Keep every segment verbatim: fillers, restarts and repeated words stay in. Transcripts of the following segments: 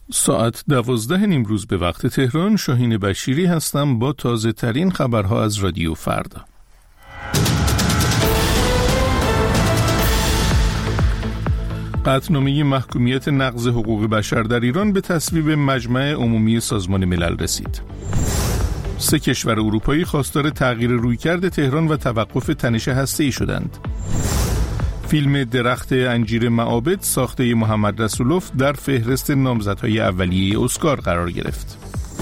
ساعت دوازده نیم روز به وقت تهران. شاهین بشیری هستم با تازه ترین خبرها از رادیو فردا. قطعنامه محکومیت نقض حقوق بشر در ایران به تصویب مجمع عمومی سازمان ملل رسید. سه کشور اروپایی خواستار تغییر رویکرد تهران و توقف تنش هسته‌ای شدند. فیلم درخت انجیر معابد ساخته محمد رسولوف در فهرست نامزدهای اولیه اسکار قرار گرفت.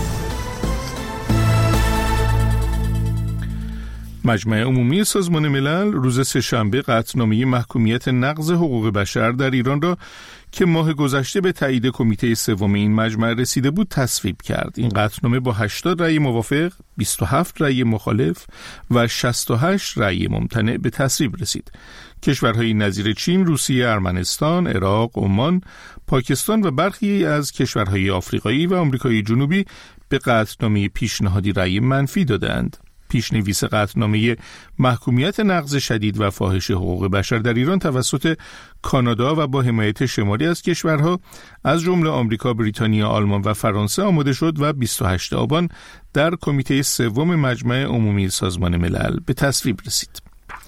مجمع عمومی سازمان ملل روز سه‌شنبه قطعنامه محکومیت نقض حقوق بشر در ایران را که ماه گذشته به تایید کمیته سوم این مجمع رسیده بود تصویب کرد. این قطعنامه با هشتاد رأی موافق، بیست و هفت رأی مخالف و شصت و هشت رأی ممتنع به تصویب رسید. کشورهای نظیر چین، روسیه، ارمنستان، عراق، عمان، پاکستان و برخی از کشورهای آفریقایی و آمریکای جنوبی به قطعنامه پیشنهادی رأی منفی دادند. پیشنویس قطعنامه محکومیت نقض شدید و فاحش حقوق بشر در ایران توسط کانادا و با حمایت شماری از کشورها از جمله آمریکا، بریتانیا، آلمان و فرانسه آماده شد و بیست و هشتم آبان در کمیته سوم مجمع عمومی سازمان ملل به تصویب رسید.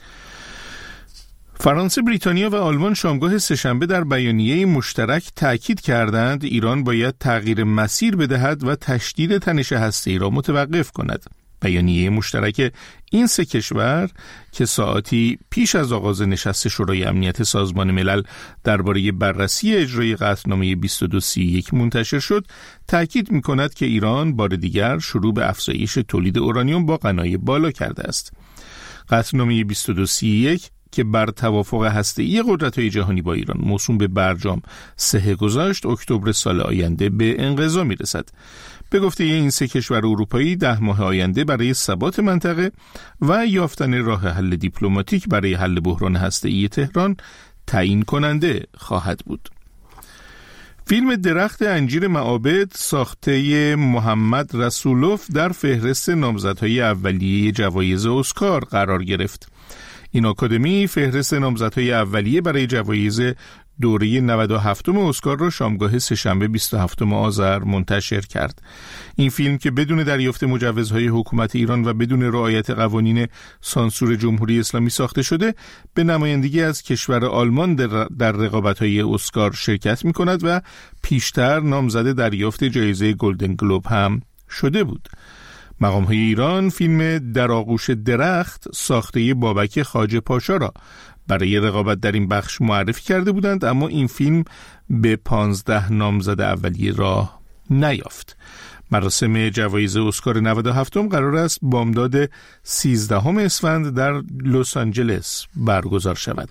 فرانسه، بریتانیا و آلمان شامگاه سه‌شنبه در بیانیه مشترک تأکید کردند ایران باید تغییر مسیر بدهد و تشدید تنش هسته‌ای را متوقف کند. بیانیه مشترک این سه کشور که ساعتی پیش از آغاز نشست شورای امنیت سازمان ملل درباره بررسی اجرای قطعنامه بیست و دو سی و یک منتشر شد، تأکید می‌کند که ایران بار دیگر شروع به افزایش تولید اورانیوم با غنای بالا کرده است. قطعنامه بیست و دو سی و یک که بر توافق هسته‌ای قدرت‌های جهانی با ایران موسوم به برجام سه گذاشت، اکتبر سال آینده به انقضا می‌رسد. به گفته این سه کشور اروپایی ده ماه آینده برای ثبات منطقه و یافتن راه حل دیپلماتیک برای حل بحران هسته‌ای تهران تعیین کننده خواهد بود. فیلم درخت انجیر معابد ساخته محمد رسولوف در فهرست نامزدهای اولیه جوایز اسکار قرار گرفت. این آکادمی فهرست نامزدهای اولیه برای جوایز دوره نود و هفتم اسکار را شامگاه سه‌شنبه بیست و هفتم آذر منتشر کرد. این فیلم که بدون دریافت مجوزهای حکومت ایران و بدون رعایت قوانین سانسور جمهوری اسلامی ساخته شده، به نمایندگی از کشور آلمان در رقابت‌های اسکار شرکت می‌کند و پیشتر نامزد دریافت جایزه گلدن گلوب هم شده بود. مقام‌های ایران فیلم در آغوش درخت ساخته بابک خواجه پاشا را برای رقابت در این بخش معرفی کرده بودند، اما این فیلم به پانزده نامزد اولیه راه نیافت. مراسم جوایز اسکار نود و هفتم قرار است بامداد سیزدهم اسفند در لس آنجلس برگزار شود.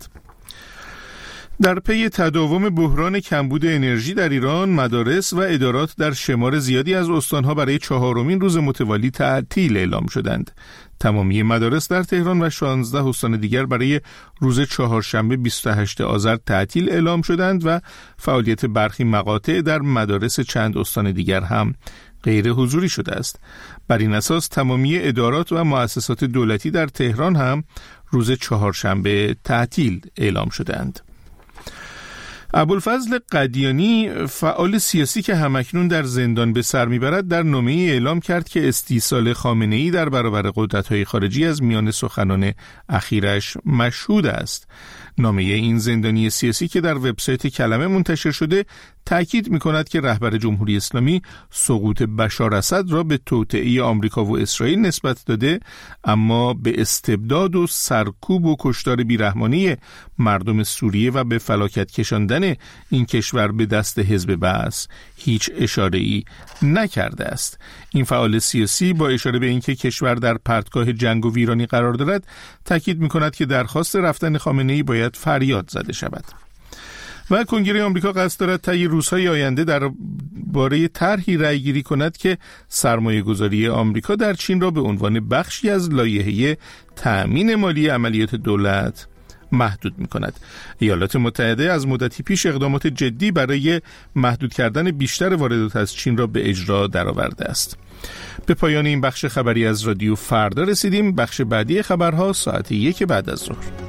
در پی تداوم بحران کمبود انرژی در ایران، مدارس و ادارات در شمار زیادی از استانها برای چهارمین روز متوالی تعطیل اعلام شدند. تمامی مدارس در تهران و شانزده استان دیگر برای روز چهارشنبه بیست و هشتم آذر تعطیل اعلام شدند و فعالیت برخی مقاطع در مدارس چند استان دیگر هم غیر حضوری شده است. بر این اساس تمامی ادارات و مؤسسات دولتی در تهران هم روز چهارشنبه تعطیل اعلام شدند. ابوالفضل قدیانی، فعال سیاسی که همکنون در زندان به سر میبرد، در نامه‌ای اعلام کرد که استیصال خامنه‌ای در برابر قدرت‌های خارجی از میان سخنان اخیرش مشهود است. نامه این زندانی سیاسی که در وبسایت کلمه منتشر شده تأکید می‌کند که رهبر جمهوری اسلامی سقوط بشار اسد را به توطئه آمریکا و اسرائیل نسبت داده، اما به استبداد و سرکوب و کشتار بیرحمانه مردم سوریه و به فلاکت کشاندن این کشور به دست حزب بعث هیچ اشاره‌ای نکرده است. این فعال سیاسی با اشاره به اینکه کشور در پرتگاه جنگ و ویرانی قرار دارد، تأکید می‌کند که درخواست رفتن خامنه‌ای باید فریاد زده شود. و کنگره آمریکا قصد دارد طی روزهای آینده درباره طرحی رأی‌گیری کند که سرمایه‌گذاری آمریکا در چین را به عنوان بخشی از لایحه تأمین مالی عملیات دولت محدود می‌کند. ایالات متحده از مدتی پیش اقدامات جدی برای محدود کردن بیشتر واردات از چین را به اجرا درآورده است. به پایان این بخش خبری از رادیو فردا رسیدیم. بخش بعدی خبرها ساعت یک بعد از ظهر.